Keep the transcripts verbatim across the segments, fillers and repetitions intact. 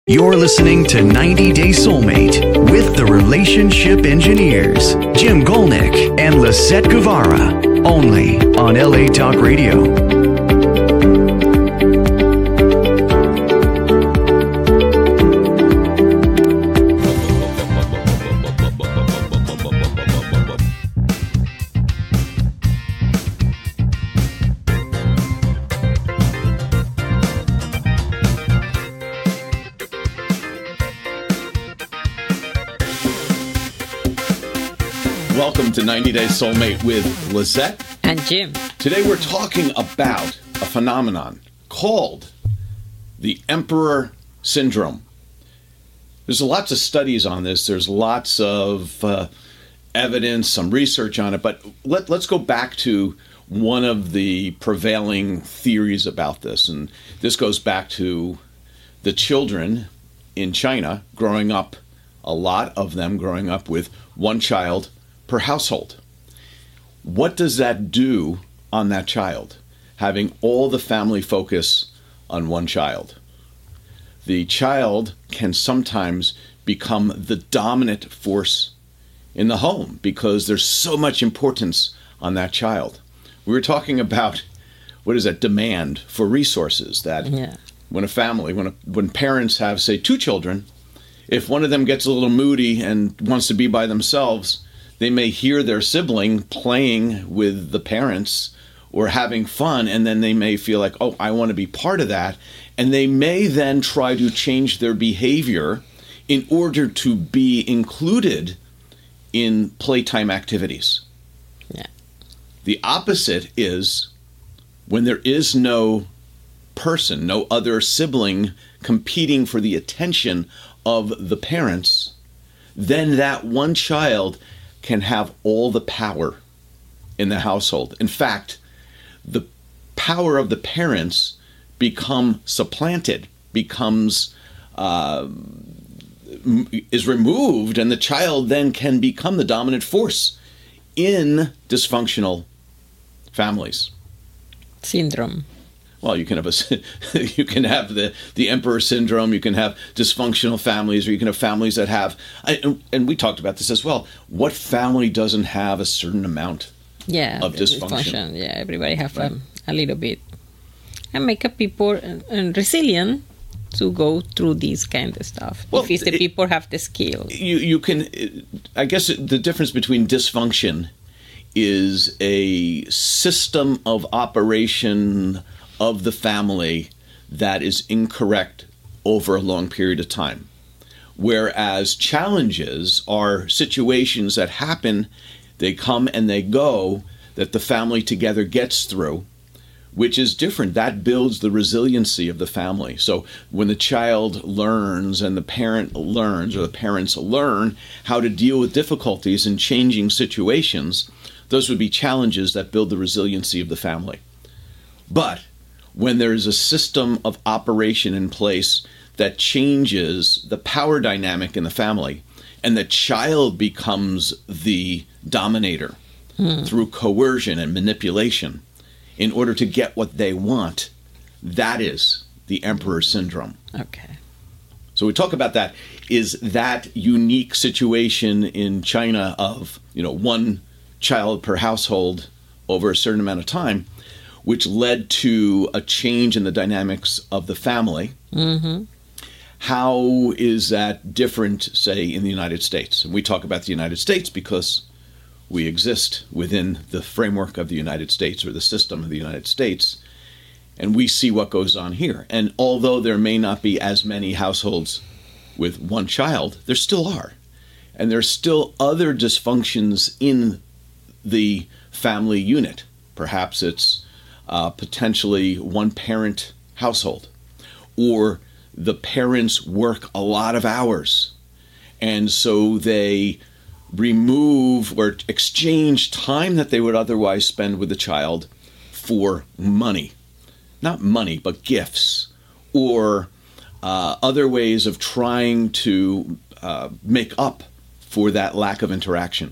You're listening to ninety day Soulmate with the Relationship Engineers, Jim Golnick and Lisette Guevara, only on L A Talk Radio. Welcome to ninety day Soulmate with Lisette and Jim. Today we're talking about a phenomenon called the Emperor Syndrome. There's lots of studies on this. There's lots of uh, evidence, some research on it. But let, let's go back to one of the prevailing theories about this. And this goes back to the children in China growing up, a lot of them growing up with one child per household. What does that do on that child, having all the family focus on one child? The child can sometimes become the dominant force in the home because there's so much importance on that child. We were talking about, what is that, demand for resources, that yeah. when a family, when a, when parents have, say, two children, if one of them gets a little moody and wants to be by themselves, they may hear their sibling playing with the parents or having fun, and then they may feel like, oh, I want to be part of that. And they may then try to change their behavior in order to be included in playtime activities. Yeah. The opposite is when there is no person, no other sibling competing for the attention of the parents, then that one child can have all the power in the household. In fact, the power of the parents become supplanted, becomes uh, is removed, and the child then can become the dominant force in dysfunctional families. Syndrome. Well, you can have a, you can have the, the Emperor Syndrome. You can have dysfunctional families, or you can have families that have, and, and we talked about this as well. What family doesn't have a certain amount yeah, of dysfunction? dysfunction? Yeah, everybody have right. a, a little bit, and make a people uh, resilient to go through these kind of stuff. Well, if the it, people have the skill, you you can. I guess the difference between dysfunction is a system of operation of the family that is incorrect over a long period of time. Whereas challenges are situations that happen, they come and they go, that the family together gets through, which is different. That builds the resiliency of the family. So when the child learns and the parent learns, or the parents learn how to deal with difficulties in changing situations, those would be challenges that build the resiliency of the family. But when there is a system of operation in place that changes the power dynamic in the family, and the child becomes the dominator hmm. through coercion and manipulation in order to get what they want, that is the Emperor Syndrome. Okay. So we talk about that. Is that unique situation in China of, you know, one child per household over a certain amount of time, which led to a change in the dynamics of the family. Mm-hmm. How is that different, say, in the United States? And we talk about the United States because we exist within the framework of the United States, or the system of the United States, and we see what goes on here. And although there may not be as many households with one child, there still are. And there's still other dysfunctions in the family unit. Perhaps it's Uh, potentially one-parent household, or the parents work a lot of hours, and so they remove or exchange time that they would otherwise spend with the child for money. Not money, but gifts, or uh, other ways of trying to uh, make up for that lack of interaction.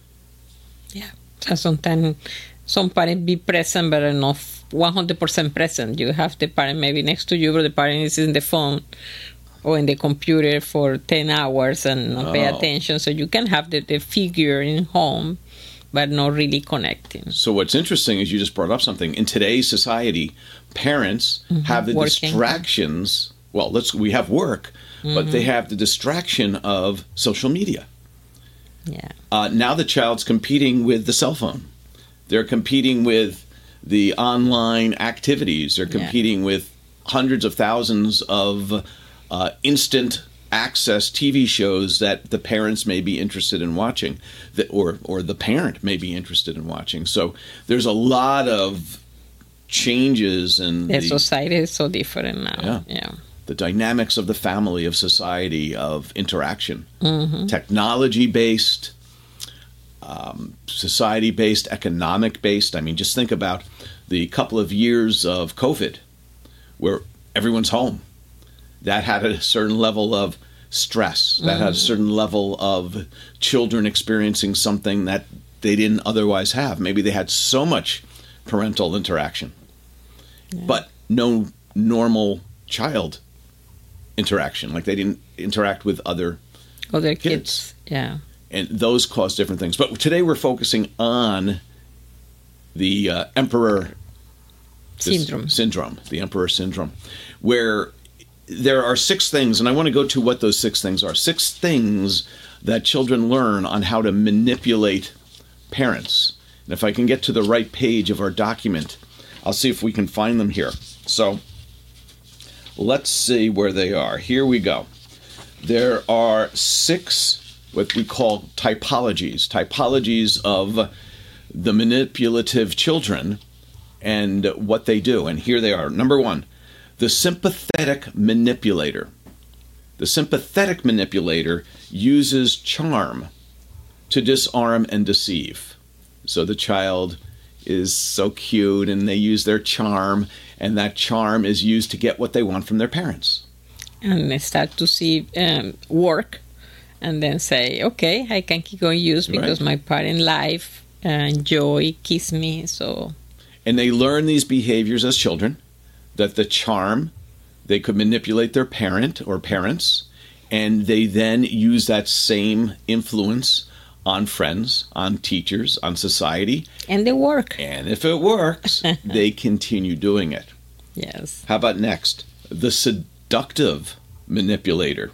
Yeah, so sometimes some parents be present, but not one hundred percent present. You have the parent maybe next to you, but the parent is in the phone or in the computer for ten hours and not pay Oh. attention. So you can have the, the figure in home, but not really connecting. So what's interesting is you just brought up something. In today's society, parents have the Working. distractions. Well, let's we have work, but they have the distraction of social media. Yeah. Uh, now the child's competing with the cell phone. They're competing with the online activities. They're Yeah. competing with hundreds of thousands of uh, instant access T V shows that the parents may be interested in watching, that, or or the parent may be interested in watching. So there's a lot of changes in The the, society is so different now. Yeah. Yeah. the dynamics of the family, of society, of interaction, technology-based, um, society-based, economic-based. I mean, just think about the couple of years of COVID where everyone's home. That had a certain level of stress. That had a certain level of children experiencing something that they didn't otherwise have. Maybe they had so much parental interaction, but no normal child interaction. Like they didn't interact with other, Other Kids. kids. Yeah. and those cause different things. But today we're focusing on the uh, emperor this Syndrome. syndrome, the emperor syndrome, where there are six things, and I want to go to what those six things are. Six things that children learn on how to manipulate parents. And if I can get to the right page of our document, I'll see if we can find them here. So let's see where they are. Here we go. There are six what we call typologies, typologies of the manipulative children and what they do. And here they are. Number one, the sympathetic manipulator. The sympathetic manipulator uses charm to disarm and deceive. So the child is so cute and they use their charm, and that charm is used to get what they want from their parents. And they start to see um, work and then say, okay, I can keep going use because Right. my part in life uh, enjoy, kiss me. So And they learn these behaviors as children, that the charm, they could manipulate their parent or parents, and they then use that same influence on friends, on teachers, on society. and they work. And if it works, they continue doing it. Yes. How about next? The seductive manipulator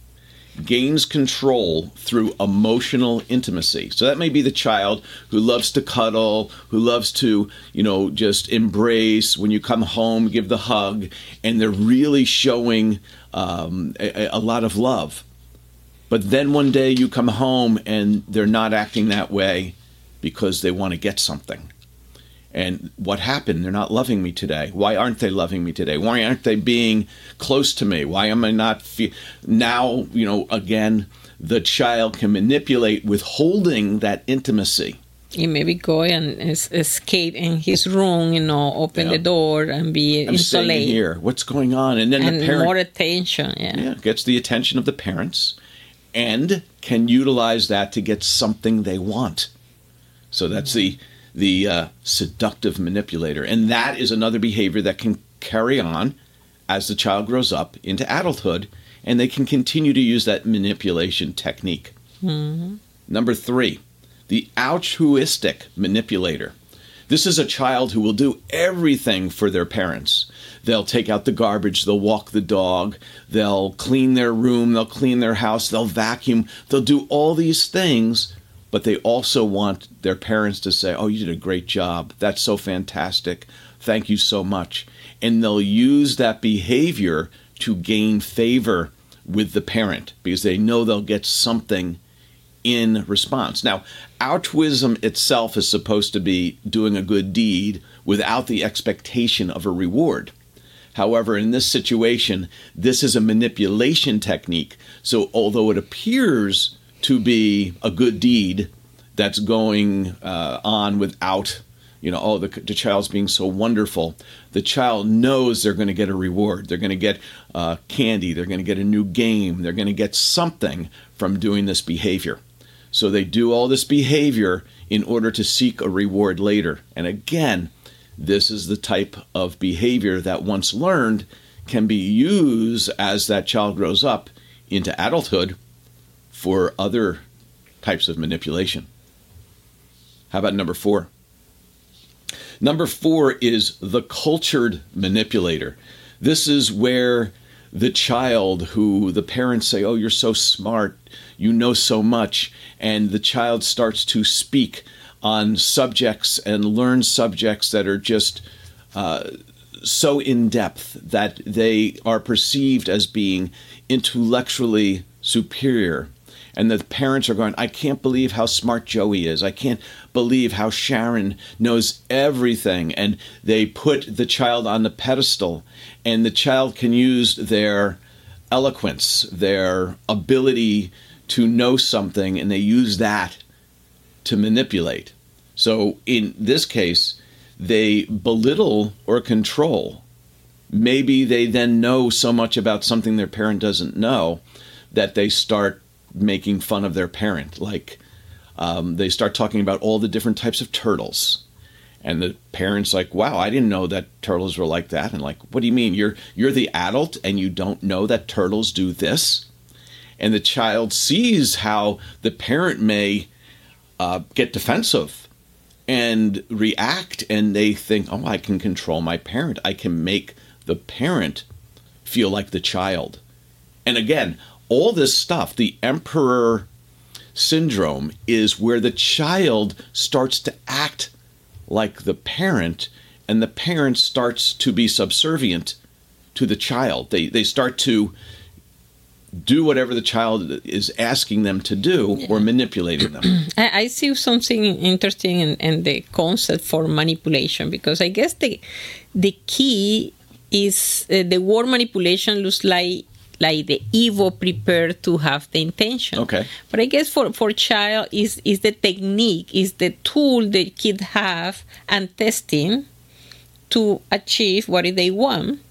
gains control through emotional intimacy. So that may be the child who loves to cuddle, who loves to, you know, just embrace when you come home, give the hug, and they're really showing um, a, a lot of love. But then one day you come home and they're not acting that way because they want to get something. And what happened? They're not loving me today. Why aren't they loving me today? Why aren't they being close to me? Why am I not fe- now, you know, again, the child can manipulate withholding that intimacy. He maybe go and es- escape in his room, you know, open Yeah. the door and be I'm staying insulated. here. What's going on? And then And the parent more attention, yeah. yeah, gets the attention of the parents and can utilize that to get something they want. So that's the the uh, seductive manipulator. And that is another behavior that can carry on as the child grows up into adulthood, and they can continue to use that manipulation technique. Mm-hmm. Number three, the altruistic manipulator. This is a child who will do everything for their parents. They'll take out the garbage, they'll walk the dog, they'll clean their room, they'll clean their house, they'll vacuum, they'll do all these things, but they also want their parents to say, oh, you did a great job. That's so fantastic. Thank you so much. And they'll use that behavior to gain favor with the parent because they know they'll get something in response. Now, altruism itself is supposed to be doing a good deed without the expectation of a reward. However, in this situation, this is a manipulation technique. So although it appears to be a good deed that's going uh, on without, you know, oh, the, the child's being so wonderful, the child knows they're going to get a reward. They're going to get uh, candy. They're going to get a new game. They're going to get something from doing this behavior. So they do all this behavior in order to seek a reward later. And again, this is the type of behavior that once learned can be used as that child grows up into adulthood for other types of manipulation. How about number four? Number four is the cultured manipulator. This is where the child who the parents say, oh, you're so smart, you know so much, and the child starts to speak on subjects and learn subjects that are just uh, so in-depth that they are perceived as being intellectually superior. And the parents are going, I can't believe how smart Joey is. I can't believe how Sharon knows everything. And they put the child on the pedestal, and the child can use their eloquence, their ability to know something, and they use that to manipulate. So in this case, they belittle or control. Maybe they then know so much about something their parent doesn't know that they start making fun of their parent. Like um, they start talking about all the different types of turtles. And the parent's like, wow, I didn't know that turtles were like that. And like, what do you mean? You're you're the adult and you don't know that turtles do this? And the child sees how the parent may uh, get defensive and react, and they think, oh, I can control my parent. I can make the parent feel like the child. And again, all this stuff, the emperor syndrome, is where the child starts to act like the parent, and the parent starts to be subservient to the child. They they start to do whatever the child is asking them to do, yeah, or manipulating them. I, I see something interesting in, in the concept for manipulation, because I guess the the key is uh, the word manipulation looks like like the evil prepared to have the intention. Okay. But I guess for, for child is is the technique, is the tool the kid have and testing to achieve what they want.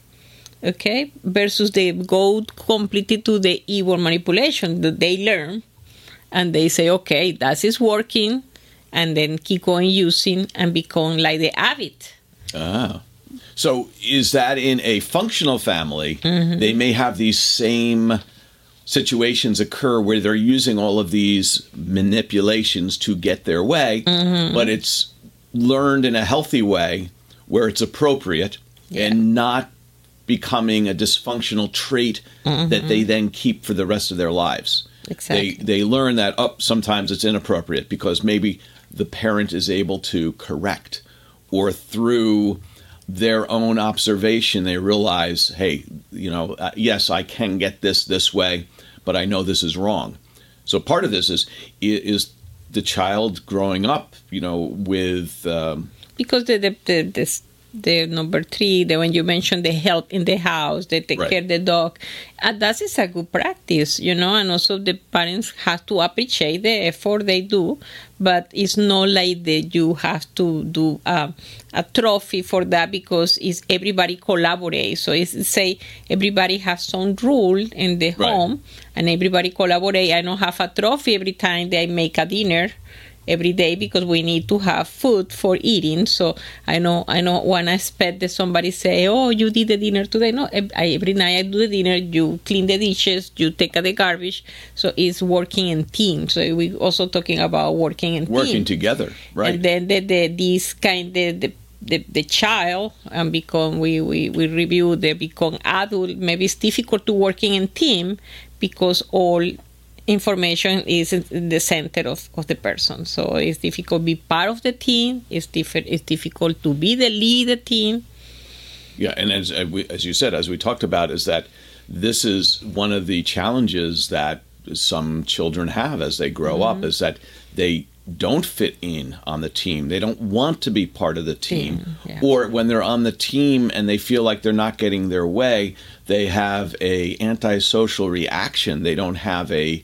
Okay, versus they go completely to the evil manipulation that they learn, and they say, okay, that is working, and then keep on using and become like the habit. Ah, so is that in a functional family? Mm-hmm. They may have these same situations occur where they're using all of these manipulations to get their way, mm-hmm, but it's learned in a healthy way where it's appropriate, yeah, and not becoming a dysfunctional trait, mm-hmm, that they then keep for the rest of their lives. Exactly. They they learn that, oh, sometimes it's inappropriate because maybe the parent is able to correct, or through their own observation, they realize, hey, you know, uh, yes, I can get this this way, but I know this is wrong. So part of this is is the child growing up, you know, with um, because the the the, the The number three, the when you mentioned the help in the house, they take right. care of the dog, and that is a good practice, you know. And also the parents have to appreciate the effort they do, but it's not like that you have to do a, a trophy for that, because it's everybody collaborates. So it's say everybody has some rule in the right. home, and everybody collaborate. I don't have a trophy every time they make a dinner every day, because we need to have food for eating. So I know I know when I expect that somebody say, oh, you did the dinner today. No, I, every night I do the dinner, you clean the dishes, you take out the garbage. So it's working in team. So we also talking about working in working team. together, right? And then the, the this kind the, the the the child and become we, we, we review they become adult. Maybe it's difficult to working in team because all information is in the center of, of the person. So it's difficult to be part of the team. It's, diff- it's difficult to be the lead of the team. Yeah, and as as you said, as we talked about, is that this is one of the challenges that some children have as they grow mm-hmm. up, is that they don't fit in on the team. They don't want to be part of the team. team yeah. Or when they're on the team and they feel like they're not getting their way, they have a antisocial reaction. They don't have a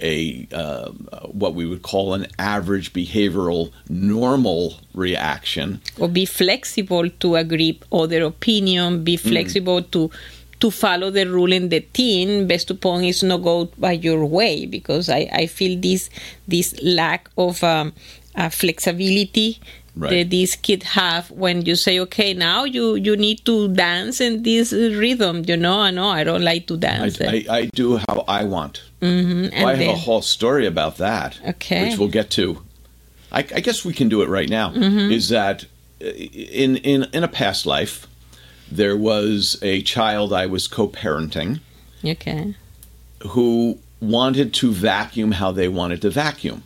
a uh, what we would call an average behavioral normal reaction. Or be flexible to agree other opinion, be flexible mm. to to follow the rule in the team based upon it's not go by your way, because I, I feel this this lack of um, uh, flexibility right. that these kids have when you say, okay, now you, you need to dance in this rhythm. You know, I know I don't like to dance. I, I, I do how I want. Mm-hmm. Well, I have then, a whole story about that, okay. which we'll get to. I, I guess we can do it right now. Mm-hmm. Is that in, in, in a past life, there was a child I was co-parenting okay. who wanted to vacuum how they wanted to vacuum.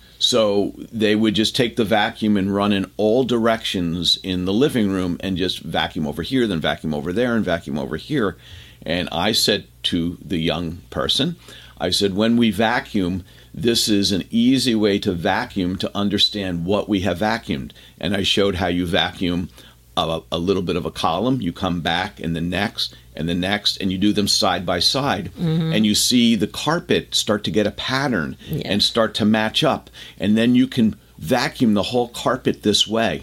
So they would just take the vacuum and run in all directions in the living room and just vacuum over here, then vacuum over there, and vacuum over here. And I said to the young person, I said, when we vacuum, this is an easy way to vacuum to understand what we have vacuumed. And I showed how you vacuum a, a little bit of a column, you come back, and the next, and the next, and you do them side by side. Mm-hmm. And you see the carpet start to get a pattern yeah. and start to match up. And then you can vacuum the whole carpet this way.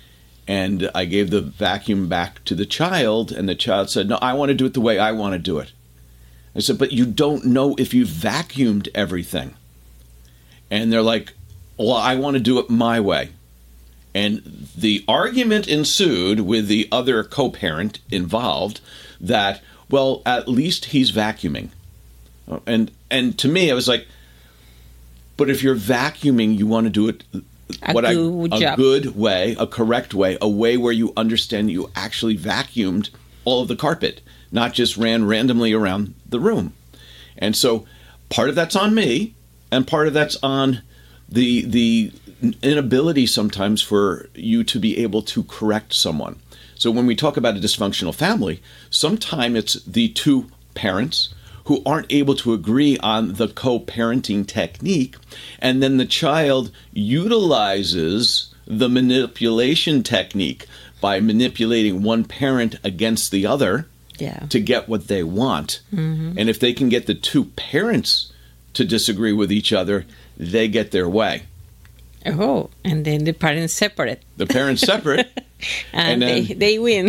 And I gave the vacuum back to the child, and the child said, no, I want to do it the way I want to do it. I said, but you don't know if you've vacuumed everything. And they're like, well, I want to do it my way. And the argument ensued with the other co-parent involved that, well, at least he's vacuuming. And and to me, I was like, but if you're vacuuming, you want to do it a, what good, I, a job. good way, a correct way, a way where you understand you actually vacuumed all of the carpet, not just ran randomly around the room. And so part of that's on me, and part of that's on the the inability sometimes for you to be able to correct someone. So when we talk about a dysfunctional family, sometimes it's the two parents who aren't able to agree on the co-parenting technique, and then the child utilizes the manipulation technique by manipulating one parent against the other yeah. to get what they want. Mm-hmm. And if they can get the two parents to disagree with each other, they get their way. Oh, and then the parents separate. The parents separate. and and then, they, they win.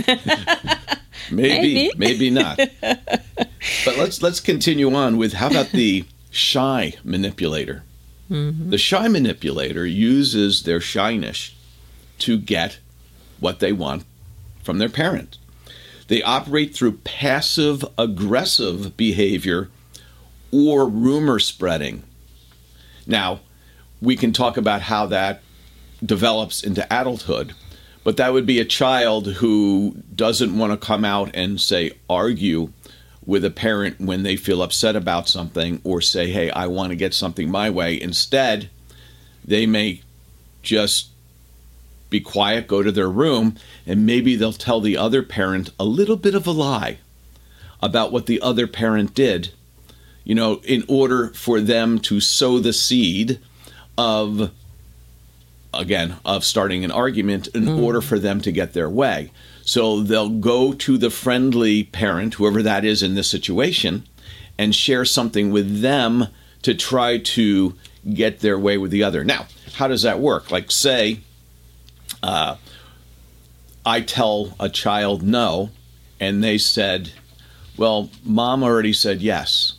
maybe, maybe, maybe not. But let's let's continue on with, how about the shy manipulator? Mm-hmm. The shy manipulator uses their shyness to get what they want from their parent. They operate through passive-aggressive behavior or rumor spreading. Now, we can talk about how that develops into adulthood, but that would be a child who doesn't want to come out and, say, argue with a parent when they feel upset about something, or say, hey, I want to get something my way. Instead, they may just be quiet, go to their room, and maybe they'll tell the other parent a little bit of a lie about what the other parent did, you know, in order for them to sow the seed of, again, of starting an argument in mm. order for them to get their way. So they'll go to the friendly parent, whoever that is in this situation, and share something with them to try to get their way with the other. Now, how does that work? Like, say, uh, I tell a child no, and they said, well, mom already said yes.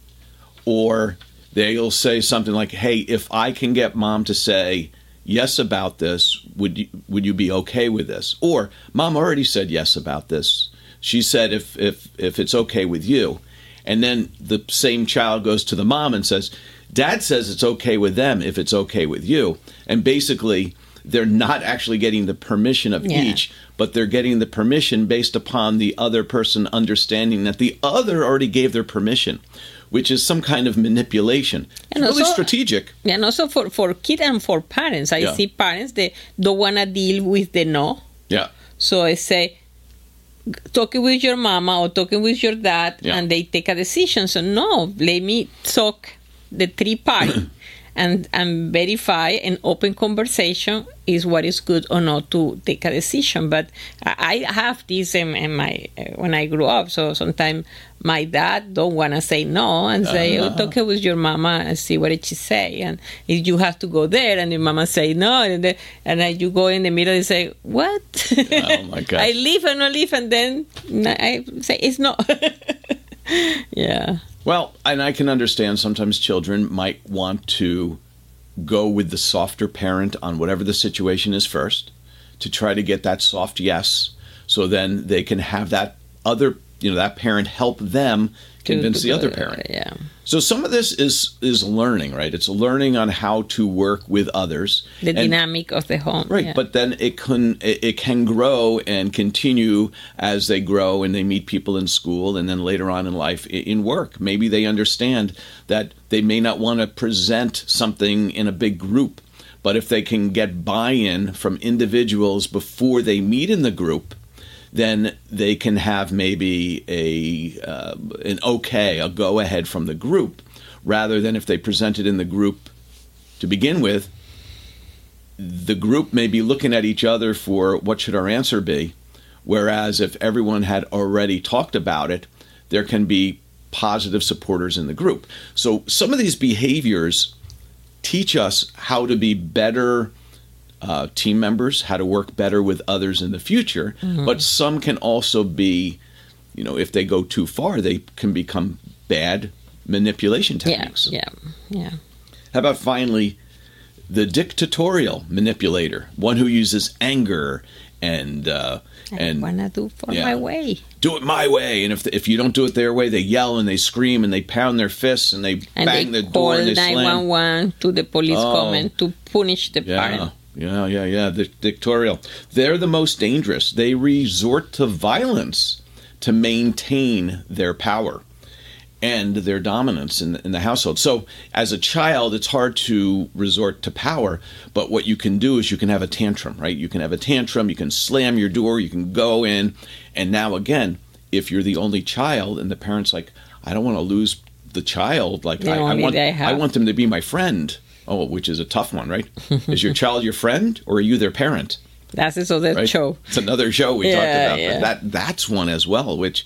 Or they'll say something like, hey, if I can get mom to say yes about this, would you, would you be okay with this? Or, mom already said yes about this. She said if, if, if it's okay with you. And then the same child goes to the mom and says, dad says it's okay with them if it's okay with you. And basically, they're not actually getting the permission of yeah. each, but they're getting the permission based upon the other person understanding that the other already gave their permission, which is some kind of manipulation. And it's also, really strategic. And also for, for kids and for parents. I yeah. see parents that don't want to deal with the no. Yeah. So I say, talking with your mama or talking with your dad, yeah. and they take a decision. So no, let me talk the three party and, and verify an open conversation is what is good or not to take a decision. But I have this in, in my when I grew up. So sometimes my dad don't want to say no and say, uh-huh. oh, talk with your mama and see what did she say. And if you have to go there and your mama say no, and then, and then you go in the middle and say, what? Oh my God. I leave and not leave, and then I say it's no. Yeah. Well, and I can understand sometimes children might want to go with the softer parent on whatever the situation is first, to try to get that soft yes, so then they can have that other, you know, that parent help them convince the other parent. Yeah. So some of this is is learning, right? It's learning on how to work with others. The and, dynamic of the home. right? Yeah. But then it can it, it can grow and continue as they grow and they meet people in school, and then later on in life in work. Maybe they understand that they may not want to present something in a big group, but if they can get buy-in from individuals before they meet in the group, then they can have maybe a uh, an okay, a go-ahead from the group, rather than if they present it in the group to begin with, the group may be looking at each other for what should our answer be, whereas if everyone had already talked about it, there can be positive supporters in the group. So some of these behaviors teach us how to be better Uh, team members, how to work better with others in the future, mm-hmm. but some can also be, you know, if they go too far, they can become bad manipulation techniques. Yeah, yeah, yeah. How about finally, the dictatorial manipulator, one who uses anger and uh, I and wanna do for yeah, my way. do it my way, and if the, if you don't do it their way, they yell and they scream and they pound their fists and they and bang they the door and they call nine one one to the police Oh. comment to punish the Yeah. parent. Yeah, yeah, yeah. The dictatorial. They're the most dangerous. They resort to violence to maintain their power and their dominance in, in the household. So as a child, it's hard to resort to power, but what you can do is you can have a tantrum, right? You can have a tantrum, you can slam your door, you can go in, and now again, if you're the only child and the parent's like, I don't want to lose the child, like The I, I only want they have. I want them to be my friend. Oh, which is a tough one, right? Is your child your friend, or are you their parent? That's this other Right? show. It's another show we Yeah, talked about. yeah. But that that's one as well. Which,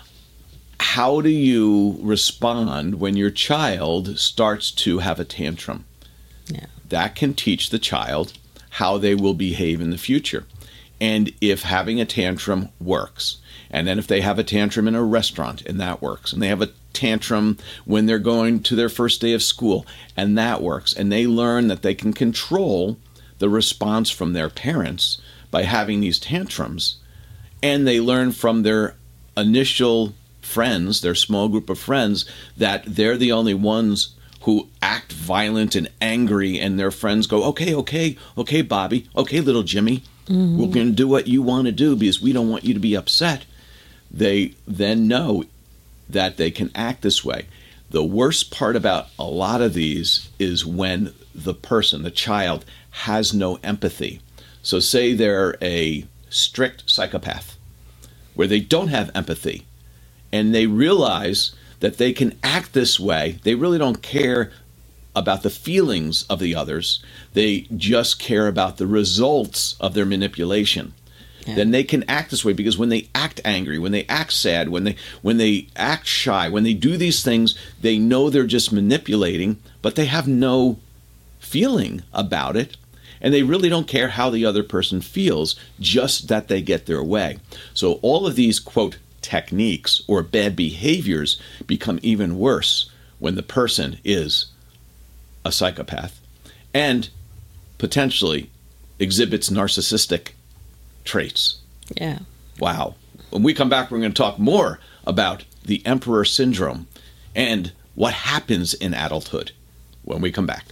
how do you respond when your child starts to have a tantrum? Yeah. That can teach the child how they will behave in the future, and if having a tantrum works. And then if they have a tantrum in a restaurant, and that works, and they have a tantrum when they're going to their first day of school, and that works, and they learn that they can control the response from their parents by having these tantrums, and they learn from their initial friends, their small group of friends, that they're the only ones who act violent and angry, and their friends go, okay, okay, okay, Bobby, okay, little Jimmy, mm-hmm. we're going to do what you want to do because we don't want you to be upset. They then know that they can act this way. The worst part about a lot of these is when the person, the child, has no empathy. So say they're a strict psychopath, where they don't have empathy, and they realize that they can act this way. They really don't care about the feelings of the others. They just care about the results of their manipulation. Yeah. Then they can act this way, because when they act angry, when they act sad, when they when they act shy, when they do these things, they know they're just manipulating, but they have no feeling about it, and they really don't care how the other person feels, just that they get their way. So all of these, quote, techniques or bad behaviors become even worse when the person is a psychopath and potentially exhibits narcissistic traits. Yeah. Wow. When we come back, we're going to talk more about the Emperor Syndrome and what happens in adulthood when we come back.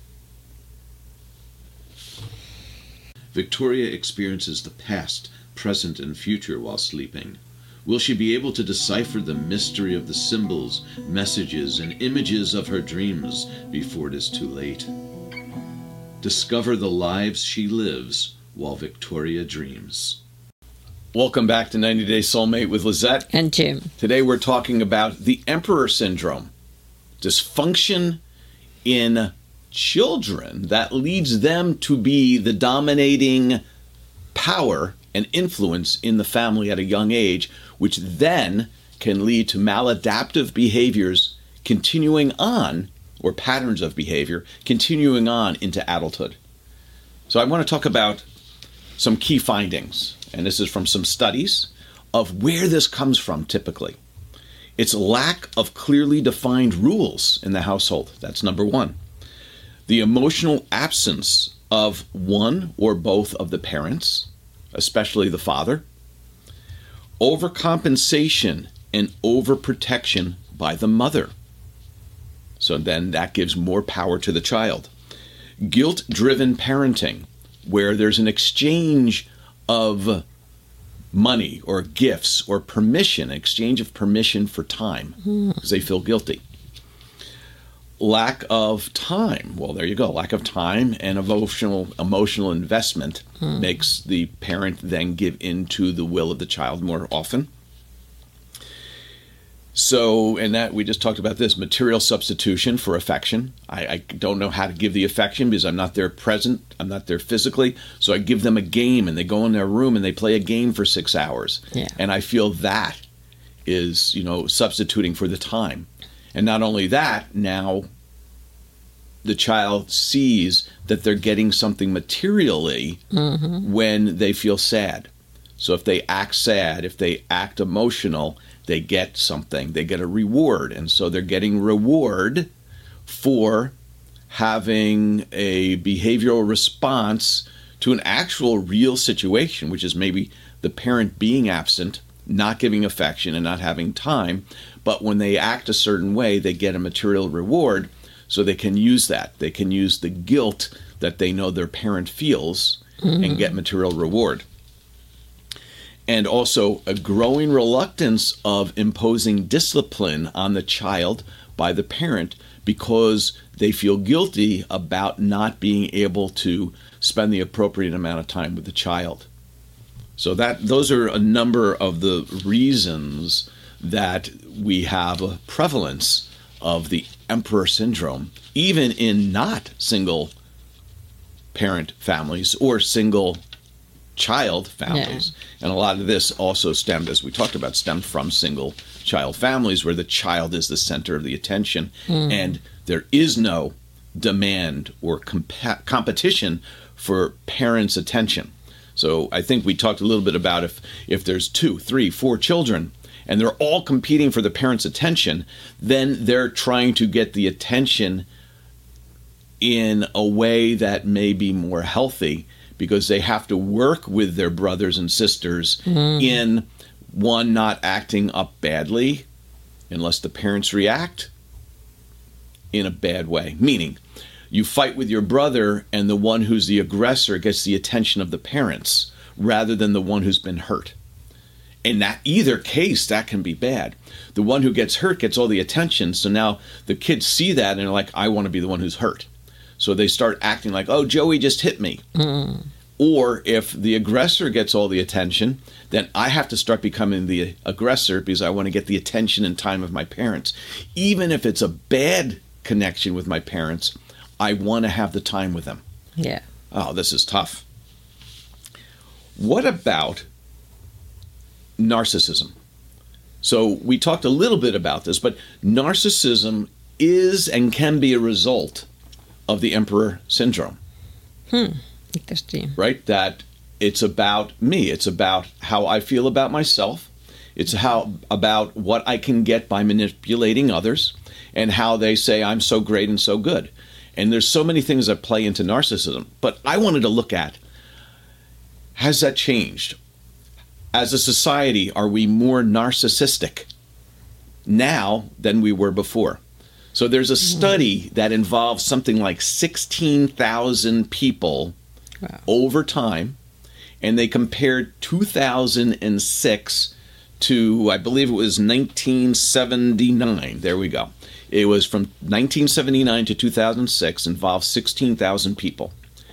Victoria experiences the past, present, and future while sleeping. Will she be able to decipher the mystery of the symbols, messages, and images of her dreams before it is too late? Discover the lives she lives while Victoria dreams. Welcome back to ninety Day Soulmate with Lizette and Jim. Today we're talking about the Emperor Syndrome, dysfunction in children that leads them to be the dominating power and influence in the family at a young age, which then can lead to maladaptive behaviors continuing on, or patterns of behavior continuing on into adulthood. So I want to talk about some key findings, and this is from some studies of where this comes from typically. It's lack of clearly defined rules in the household. That's number one. The emotional absence of one or both of the parents, especially the father. Overcompensation and overprotection by the mother. So then that gives more power to the child. Guilt-driven parenting, where there's an exchange of money or gifts or permission, exchange of permission for time, because they feel guilty. Lack of time. Well, there you go. Lack of time and emotional emotional investment hmm. makes the parent then give in to the will of the child more often. So, and that we just talked about this, material substitution for affection. I, I don't know how to give the affection because I'm not there present. I'm not there physically. So I give them a game and they go in their room and they play a game for six hours. Yeah. And I feel that is, you know, substituting for the time. And not only that, now the child sees that they're getting something materially mm-hmm. when they feel sad. So if they act sad, if they act emotional, they get something. They get a reward. And so they're getting reward for having a behavioral response to an actual real situation, which is maybe the parent being absent, not giving affection and not having time. But when they act a certain way, they get a material reward. So they can use that. They can use the guilt that they know their parent feels mm-hmm. and get material reward. And also a growing reluctance of imposing discipline on the child by the parent because they feel guilty about not being able to spend the appropriate amount of time with the child. So that those are a number of the reasons that we have a prevalence of the emperor syndrome, even in not single parent families or single child families. Yeah. And a lot of this also stemmed, as we talked about, stemmed from single child families where the child is the center of the attention mm. and there is no demand or comp- competition for parents' attention. So I think we talked a little bit about if, if there's two, three, four children and they're all competing for the parents' attention, then they're trying to get the attention in a way that may be more healthy because they have to work with their brothers and sisters mm. in, one, not acting up badly unless the parents react in a bad way. Meaning, you fight with your brother and the one who's the aggressor gets the attention of the parents rather than the one who's been hurt. In that either case, that can be bad. The one who gets hurt gets all the attention, so now the kids see that and they're like, I want to be the one who's hurt. So they start acting like, oh, Joey just hit me. Mm. Or if the aggressor gets all the attention, then I have to start becoming the aggressor because I want to get the attention and time of my parents. Even if it's a bad connection with my parents, I want to have the time with them. Yeah. Oh, this is tough. What about narcissism? So we talked a little bit about this, but narcissism is and can be a result of the emperor syndrome. Hmm. Interesting. Right? That it's about me. It's about how I feel about myself. It's how about what I can get by manipulating others and how they say I'm so great and so good. And there's so many things that play into narcissism. But I wanted to look at, has that changed? As a society, are we more narcissistic now than we were before? So there's a study that involves something like sixteen thousand people wow. over time, and they compared two thousand six to, I believe it was nineteen seventy-nine. There we go. It was from nineteen seventy-nine to two thousand six, involved sixteen thousand people.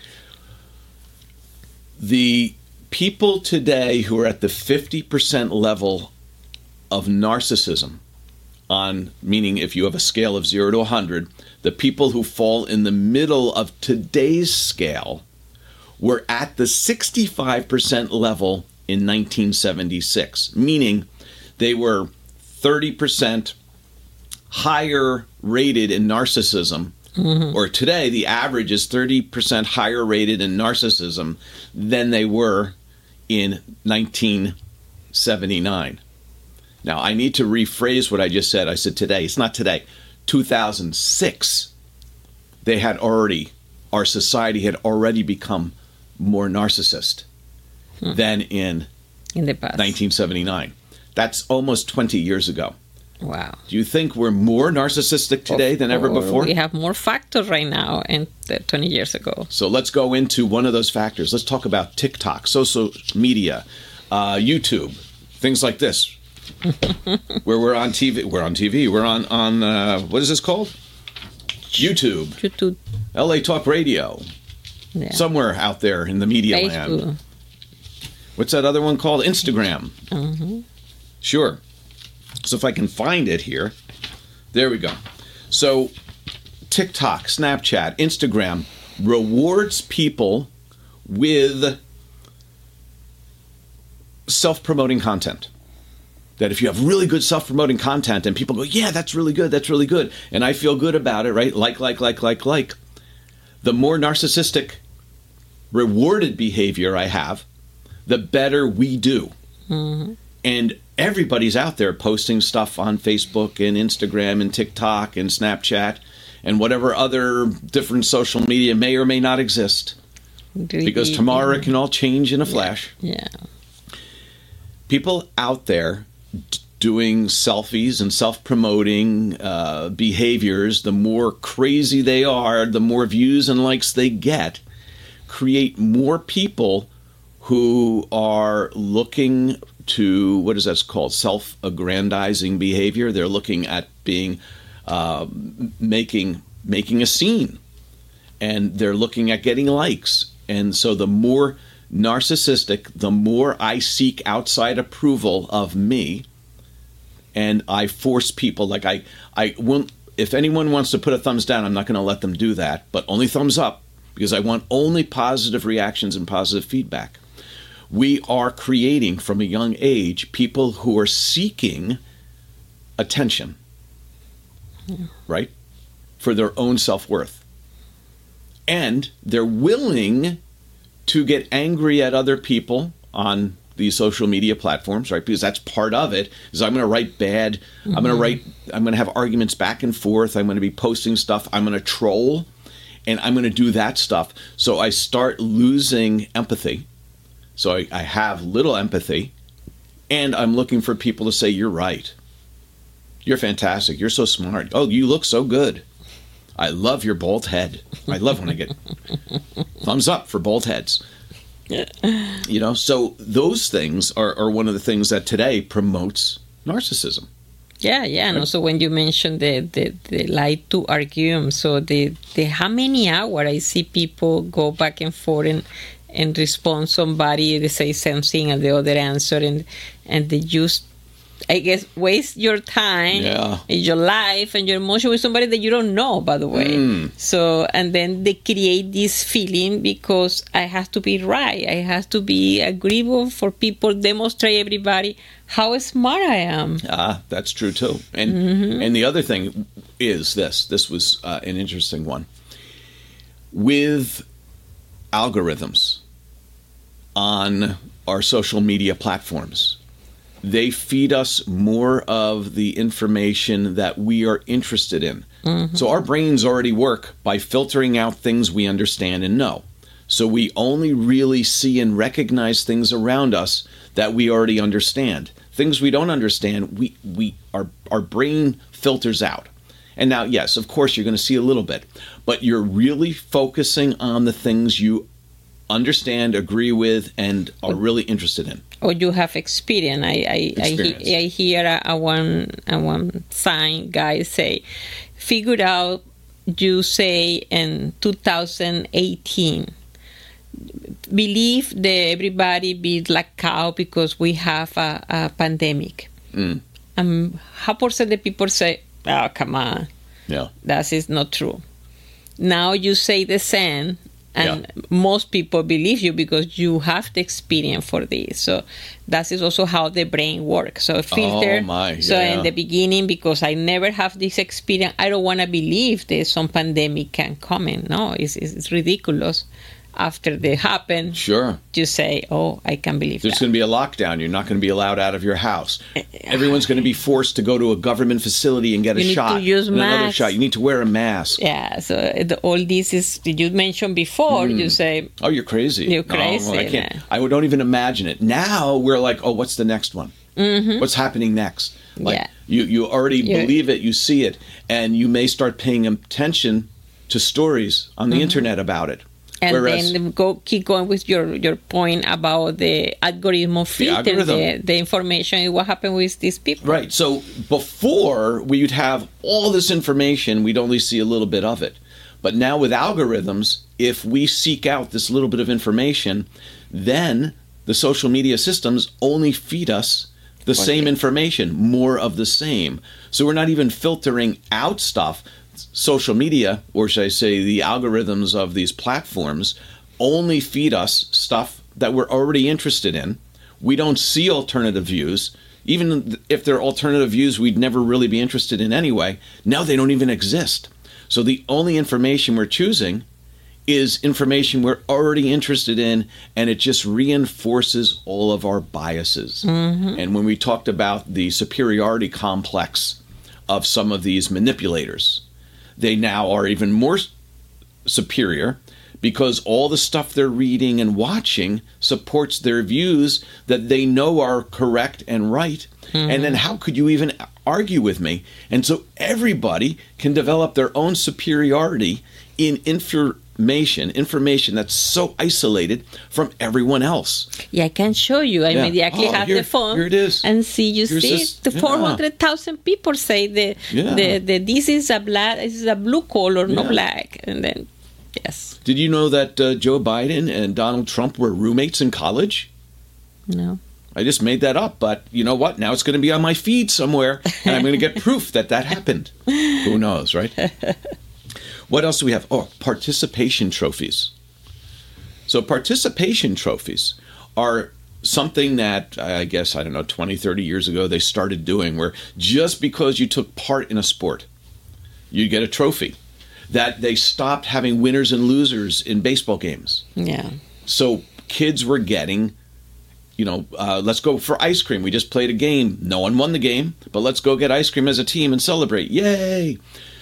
The people today who are at the fifty percent level of narcissism, on meaning if you have a scale of zero to one hundred, the people who fall in the middle of today's scale were at the sixty-five percent level in nineteen seventy-six, meaning they were thirty percent higher rated in narcissism. Mm-hmm. Or today, the average is thirty percent higher rated in narcissism than they were in nineteen seventy-nine. Now, I need to rephrase what I just said. I said today. It's not today. two thousand six. they had already, our society had already become more narcissist hmm. than in, in the past. nineteen seventy-nine. That's almost twenty years ago. Wow. Do you think we're more narcissistic today of than ever before? We have more factors right now than twenty years ago. So let's go into one of those factors. Let's talk about TikTok, social media, uh, YouTube, things like this. Where we're on T V. We're on T V. We're on, on uh, what is this called? YouTube. YouTube. L A Talk Radio. Yeah. Somewhere out there in the media Facebook. land. What's that other one called? Instagram. Mm-hmm. Sure. So if I can find it here, there we go. So TikTok, Snapchat, Instagram rewards people with self-promoting content. That if you have really good self-promoting content and people go, yeah, that's really good, that's really good, and I feel good about it, right? Like, like, like, like, like. The more narcissistic rewarded behavior I have, the better we do. Mm-hmm. And everybody's out there posting stuff on Facebook and Instagram and TikTok and Snapchat and whatever other different social media may or may not exist. Because tomorrow it can all change in a flash. Yeah. People out there d- doing selfies and self-promoting uh, behaviors, the more crazy they are, the more views and likes they get, create more people who are looking to, what is that called, self-aggrandizing behavior. They're looking at being, uh, making, making a scene. And they're looking at getting likes. And so the more narcissistic, the more I seek outside approval of me. And I force people, like I, I won't, if anyone wants to put a thumbs down, I'm not going to let them do that, but only thumbs up, because I want only positive reactions and positive feedback. We are creating from a young age people who are seeking attention, yeah. right, for their own self-worth. And they're willing to get angry at other people on these social media platforms, right? Because that's part of it, is I'm going to write bad, mm-hmm. I'm going to write, I'm going to have arguments back and forth, I'm going to be posting stuff, I'm going to troll, and I'm going to do that stuff. So I start losing empathy. So I, I have little empathy, and I'm looking for people to say, you're right. You're fantastic. You're so smart. Oh, you look so good. I love your bald head. I love when I get thumbs up for bald heads. You know, so those things are, are one of the things that today promotes narcissism. Yeah, yeah. And also when you mentioned the, the, the like to argue, so the, the how many hours I see people go back and forth and, and respond somebody, they say something and the other answer, and, and they just, I guess, waste your time, yeah. and your life and your emotion with somebody that you don't know, by the way. Mm. So, and then they create this feeling because I have to be right. I have to be agreeable for people, demonstrate everybody how smart I am. Ah, that's true too. And mm-hmm. and the other thing is this. This was uh, an interesting one. With algorithms on our social media platforms, they feed us more of the information that we are interested in. Mm-hmm. So our brains already work by filtering out things we understand and know. So we only really see and recognize things around us that we already understand. Things we don't understand, we, we our, our brain filters out. And now, yes, of course, you're going to see a little bit, but you're really focusing on the things you understand, agree with, and are really interested in. Or you have experience. I I, experience. I, I hear a, a one a one sign guy say, figure out you say in two thousand eighteen, believe that everybody be like cow because we have a, a pandemic. Mm. Um, how percent the people say, oh, come on. Yeah. That is not true. Now you say the same, and yeah. most people believe you because you have the experience for this. So that is also how the brain works. So filter. Oh my, so yeah. in the beginning, because I never have this experience, I don't want to believe there's some pandemic can come in. No, it's, it's ridiculous. after they happen, sure, you say, "Oh, I can't believe there's that." going to be a lockdown. You're not going to be allowed out of your house. Everyone's going to be forced to go to a government facility and get You a need shot, to use and another masks. shot. You need to wear a mask. Yeah, so the, all this is you mentioned before. You say, Oh, you're crazy. You're No, crazy, I can't. yeah. I would- don't even imagine it. Now we're like, oh, what's the next one? Mm-hmm. What's happening next? Like, Yeah. You, you already You're- believe it, you see it, and you may start paying attention to stories on the internet about it. and Whereas, then go keep going with your, your point about the algorithm filter the, algorithm. the information and what happened with these people. right, so before we'd have all this information, we'd only see a little bit of it. But now with algorithms, if we seek out this little bit of information, then the social media systems only feed us the same information, more of the same. So we're not even filtering out stuff. Social media, or should I say the algorithms of these platforms, only feed us stuff that we're already interested in. We don't see alternative views. Even if they're alternative views we'd never really be interested in anyway, now they don't even exist. So the only information we're choosing is information we're already interested in, and it just reinforces all of our biases. Mm-hmm. And when we talked about the superiority complex of some of these manipulators, they now are even more superior because all the stuff they're reading and watching supports their views that they know are correct and right. Mm-hmm. And then how could you even argue with me? And so everybody can develop their own superiority in information, information that's so isolated from everyone else. Yeah, I can show you. I Yeah. immediately Oh, have here- the phone here it is. and see. You Here's see, this- the yeah. four hundred thousand people say the, Yeah. the the this is a black, this is a blue color, no Yeah. black, and then yes, Did you know that uh, Joe Biden and Donald Trump were roommates in college? no. I just made that up, but you know what? Now it's going to be on my feed somewhere, and I'm going to get proof that that happened. Who knows, right? What else do we have? Oh, participation trophies. So participation trophies are something that, I guess, I don't know, twenty, thirty years ago they started doing, where just because you took part in a sport, you get a trophy. That they stopped having winners and losers in baseball games. Yeah. So kids were getting, you know, uh, let's go for ice cream. We just played a game. No one won the game, but let's go get ice cream as a team and celebrate. Yay!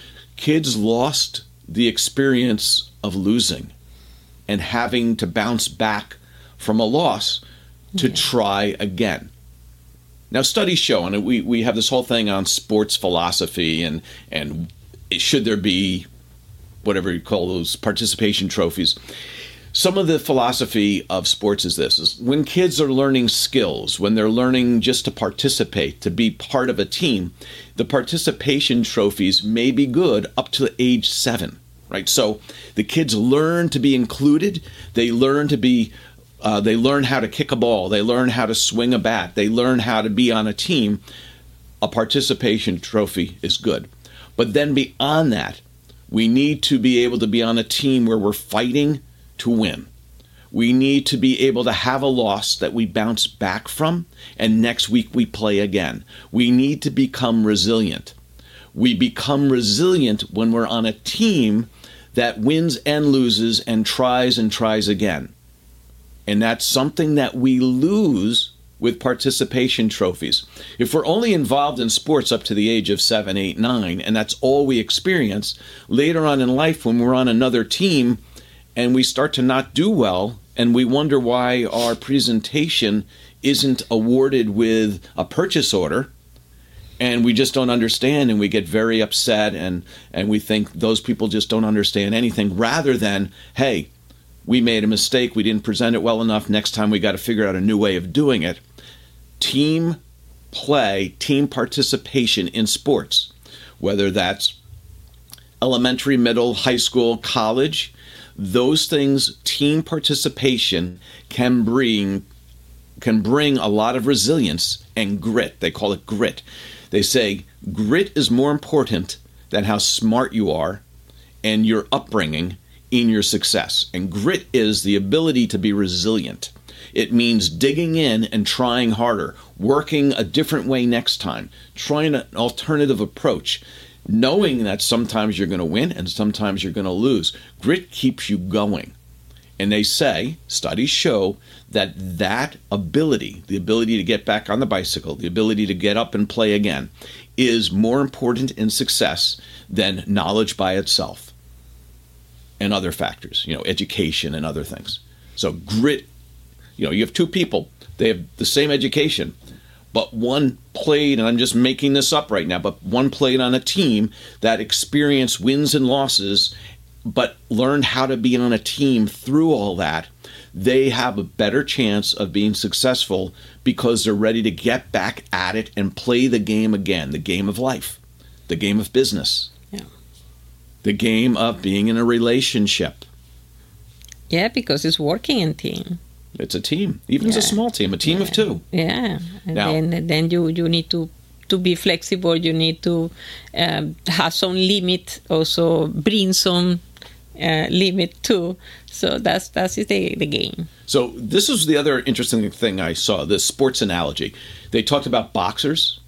Kids lost the experience of losing and having to bounce back from a loss to Yeah. try again. Now, studies show, and we, we have this whole thing on sports philosophy and, and should there be whatever you call those participation trophies. Some of the philosophy of sports is this, is when kids are learning skills, when they're learning just to participate, to be part of a team, the participation trophies may be good up to age seven, right? So the kids learn to be included. They learn to be, uh, they learn how to kick a ball. They learn how to swing a bat. They learn how to be on a team. A participation trophy is good. But then beyond that, we need to be able to be on a team where we're fighting to win. We need to be able to have a loss that we bounce back from, and next week we play again. We need to become resilient. We become resilient when we're on a team that wins and loses and tries and tries again. And that's something that we lose with participation trophies. If we're only involved in sports up to the age of seven, eight, nine, and that's all we experience, later on in life when we're on another team and we start to not do well and we wonder why our presentation isn't awarded with a purchase order, and we just don't understand and we get very upset and, and we think those people just don't understand anything, rather than, hey, we made a mistake, we didn't present it well enough, next time we got to figure out a new way of doing it. Team play, team participation in sports, whether that's elementary, middle, high school, college, those things, team participation can bring can bring a lot of resilience and grit. They call it grit. They say grit is more important than how smart you are and your upbringing in your success. And grit is the ability to be resilient. It means digging in and trying harder, working a different way next time, trying an alternative approach, knowing that sometimes you're going to win and sometimes you're going to lose. Grit keeps you going. And they say, studies show, that that ability, the ability to get back on the bicycle, the ability to get up and play again, is more important in success than knowledge by itself and other factors, you know, education and other things. So grit, you know, you have two people, they have the same education, but one played, and I'm just making this up right now, but one played on a team that experienced wins and losses, but learned how to be on a team through all that. They have a better chance of being successful because they're ready to get back at it and play the game again, the game of life, the game of business, yeah. the game of being in a relationship. Yeah, because it's working in team. It's a team. Even yeah. it's a small team, a team yeah. of two. Yeah, and now, then then you, you need to, to be flexible. You need to um, have some limit, also bring some uh, limit too. So that's that's the, the game. So this is the other interesting thing I saw, the sports analogy. They talked about boxers,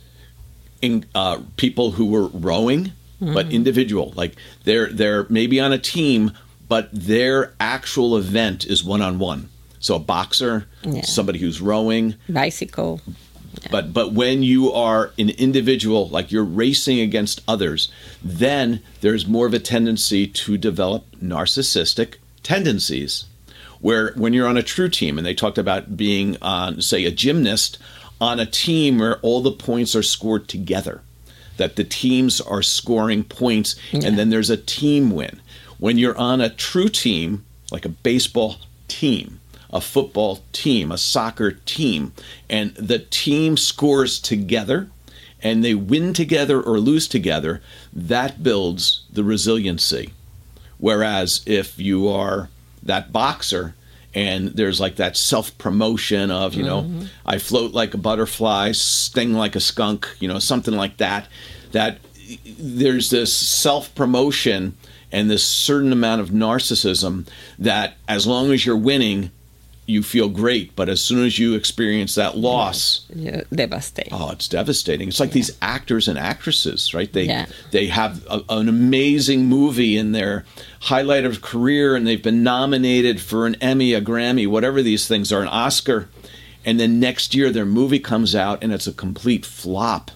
in, uh, people who were rowing, mm-hmm. but individual. Like they're they're maybe on a team, but their actual event is one-on-one. So a boxer, yeah. somebody who's rowing. Bicycle. Yeah. But but when you are an individual, like you're racing against others, then there's more of a tendency to develop narcissistic tendencies, where when you're on a true team, and they talked about being on, say, a gymnast on a team where all the points are scored together, that the teams are scoring points, yeah. and then there's a team win. When you're on a true team, like a baseball team, a football team, a soccer team, and the team scores together, and they win together or lose together, that builds the resiliency. Whereas if you are that boxer and there's like that self-promotion of, you know, mm-hmm. I float like a butterfly, sting like a skunk, you know, something like that, that there's this self-promotion and this certain amount of narcissism that as long as you're winning, you feel great, but as soon as you experience that loss, yeah, devastating. Oh, it's devastating. It's like yeah. these actors and actresses, right? They yeah. they have a, an amazing movie in their highlight of career, and they've been nominated for an Emmy, a Grammy, whatever these things are, an Oscar, and then next year their movie comes out and it's a complete flop,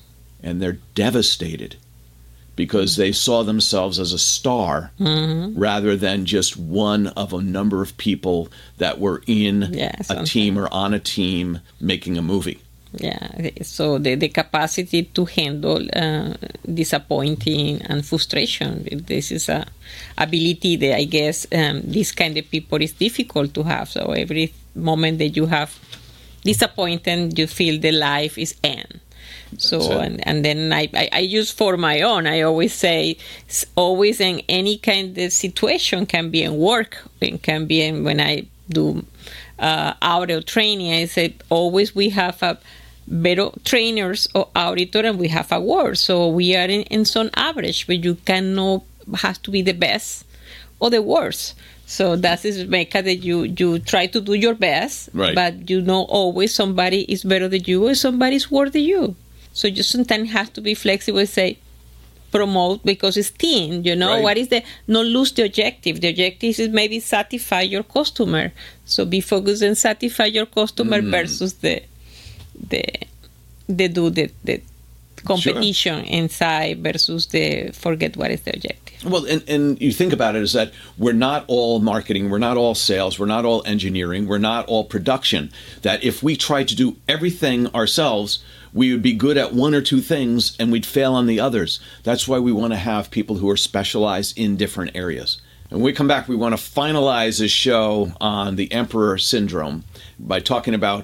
and they're devastated because they saw themselves as a star mm-hmm. rather than just one of a number of people that were in yeah, a team or on a team making a movie. Yeah, so the, the capacity to handle uh, disappointing and frustration, this is a ability that I guess um, this kind of people is difficult to have. So every moment that you have disappointment, you feel the life is end. So and, and then I, I, I use for my own, I always say always in any kind of situation, can be in work, it can be in when I do uh, audio training, I said always we have a better trainers or auditor and we have awards. So we are in, in some average, but you cannot have to be the best or the worst. So that is make that you, you try to do your best, right. but you know always somebody is better than you or somebody is worse than you. So you sometimes have to be flexible and say, promote because it's team, you know, right. what is the, not lose the objective. The objective is maybe satisfy your customer. So be focused and satisfy your customer mm. versus the, the, the do the, the competition sure. inside versus the forget what is the objective. Well, and, and you think about it is that we're not all marketing, we're not all sales, we're not all engineering, we're not all production. That if we tried to do everything ourselves, we would be good at one or two things and we'd fail on the others. That's why we want to have people who are specialized in different areas. And when we come back, we want to finalize this show on the Emperor Syndrome by talking about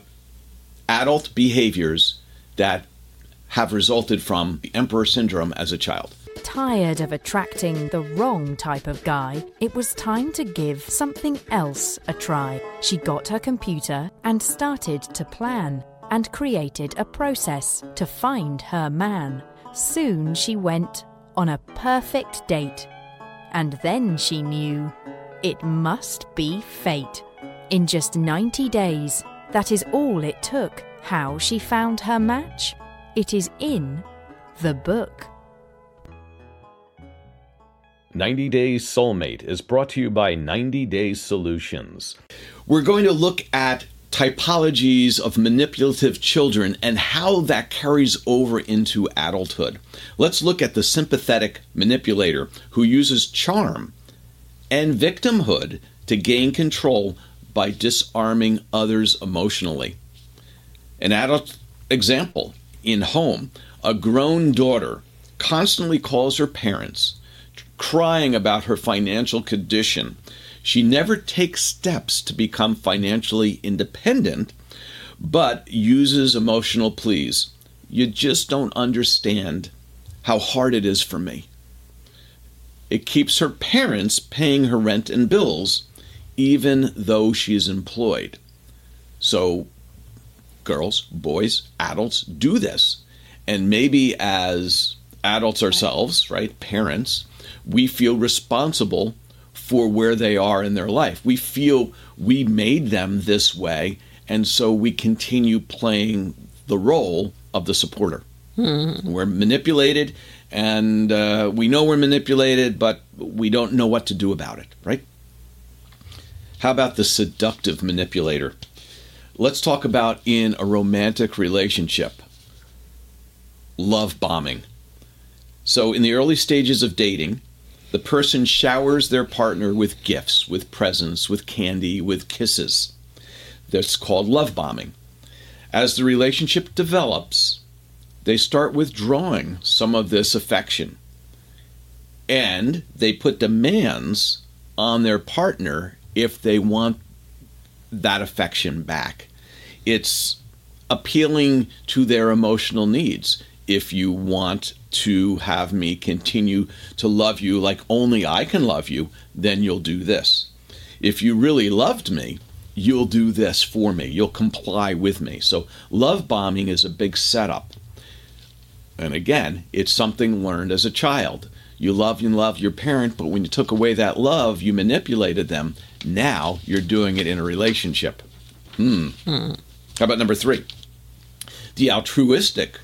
adult behaviors that have resulted from the Emperor Syndrome as a child. Tired of attracting the wrong type of guy, it was time to give something else a try. She got her computer and started to plan and created a process to find her man. Soon she went on a perfect date. And then she knew it must be fate. In just ninety days, that is all it took. How she found her match? It is in the book. ninety Days Soulmate is brought to you by ninety Days Solutions. We're going to look at typologies of manipulative children and how that carries over into adulthood. Let's look at the sympathetic manipulator who uses charm and victimhood to gain control by disarming others emotionally. An adult example, in home, a grown daughter constantly calls her parents, crying about her financial condition. She never takes steps to become financially independent, but uses emotional pleas. You just don't understand how hard it is for me. It keeps her parents paying her rent and bills, even though she is employed. So, girls, boys, adults do this. And maybe as adults ourselves, right, parents, we feel responsible for where they are in their life. We feel we made them this way, and so we continue playing the role of the supporter. Mm-hmm. We're manipulated, and uh, we know we're manipulated, but we don't know what to do about it, right? How about the seductive manipulator? Let's talk about in a romantic relationship, love bombing. So in the early stages of dating, the person showers their partner with gifts, with presents, with candy, with kisses. That's called love bombing. As the relationship develops, they start withdrawing some of this affection. And they put demands on their partner if they want that affection back. It's appealing to their emotional needs. If you want to have me continue to love you like only I can love you, then you'll do this. If you really loved me, you'll do this for me. You'll comply with me. So love bombing is a big setup. And again, it's something learned as a child. You love and love your parent, but when you took away that love, you manipulated them. Now you're doing it in a relationship. Hmm. Hmm. How about number three? The altruistic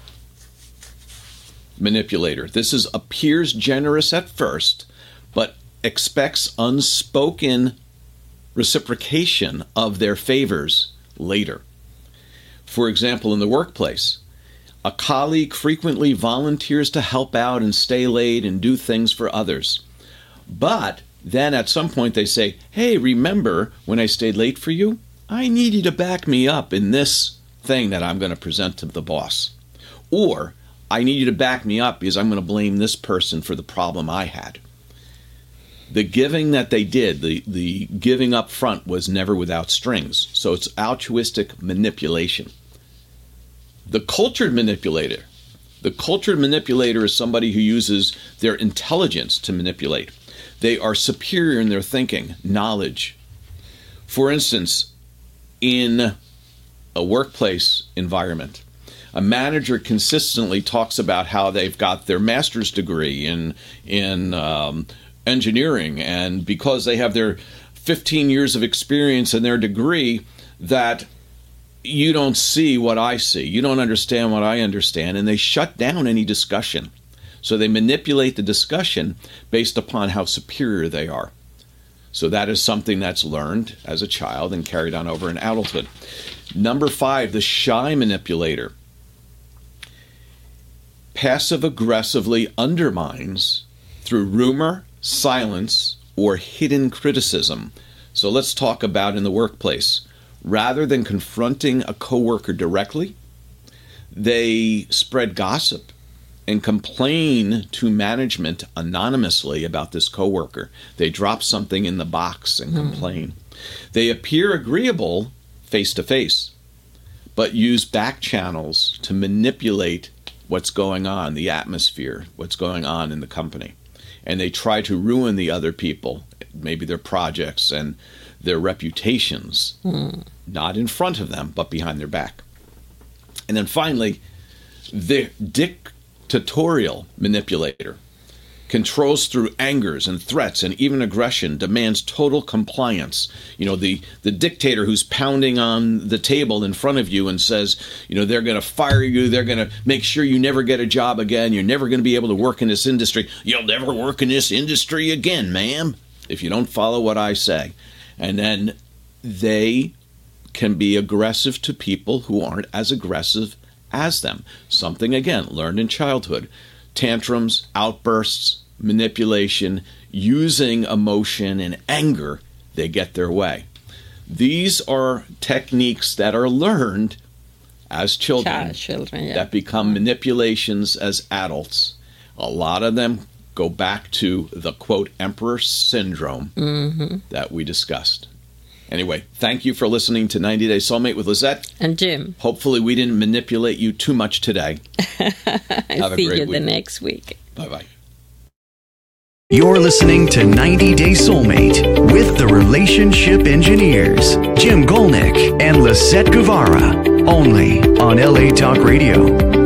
manipulator. This is appears generous at first, but expects unspoken reciprocation of their favors later. For example, in the workplace, a colleague frequently volunteers to help out and stay late and do things for others. But then at some point they say, hey, remember when I stayed late for you? I need you to back me up in this thing that I'm going to present to the boss. Or, I need you to back me up because I'm going to blame this person for the problem I had. The giving that they did, the, the giving up front was never without strings. So it's altruistic manipulation. The cultured manipulator. The cultured manipulator is somebody who uses their intelligence to manipulate. They are superior in their thinking, knowledge. For instance, in a workplace environment, a manager consistently talks about how they've got their master's degree in in um, engineering, and because they have their fifteen years of experience and their degree, that you don't see what I see. You don't understand what I understand, and they shut down any discussion. So they manipulate the discussion based upon how superior they are. So that is something that's learned as a child and carried on over in adulthood. Number five, the shy manipulator. Passive-aggressively undermines through rumor, silence, or hidden criticism. So let's talk about in the workplace. Rather than confronting a coworker directly, they spread gossip and complain to management anonymously about this coworker. They drop something in the box and complain. They appear agreeable face-to-face, but use back channels to manipulate what's going on, the atmosphere, what's going on in the company. And they try to ruin the other people, maybe their projects and their reputations, mm. not in front of them, but behind their back. And then finally, the dictatorial manipulator controls through angers and threats and even aggression, demands total compliance. You know, the, the dictator who's pounding on the table in front of you and says, you know, they're going to fire you, they're going to make sure you never get a job again, you're never going to be able to work in this industry, you'll never work in this industry again, ma'am, if you don't follow what I say. And then they can be aggressive to people who aren't as aggressive as them. Something, again, learned in childhood. Tantrums, outbursts, manipulation, using emotion and anger, they get their way. These are techniques that are learned as children, Child, children yeah. that become manipulations as adults. A lot of them go back to the, quote, emperor syndrome mm-hmm. that we discussed. Anyway, thank you for listening to ninety Day Soulmate with Lizette. And Jim. Hopefully we didn't manipulate you too much today. Have a See great you week. the next week. Bye-bye. You're listening to ninety Day Soulmate with the Relationship Engineers, Jim Golnick and Lisette Guevara, only on L A Talk Radio.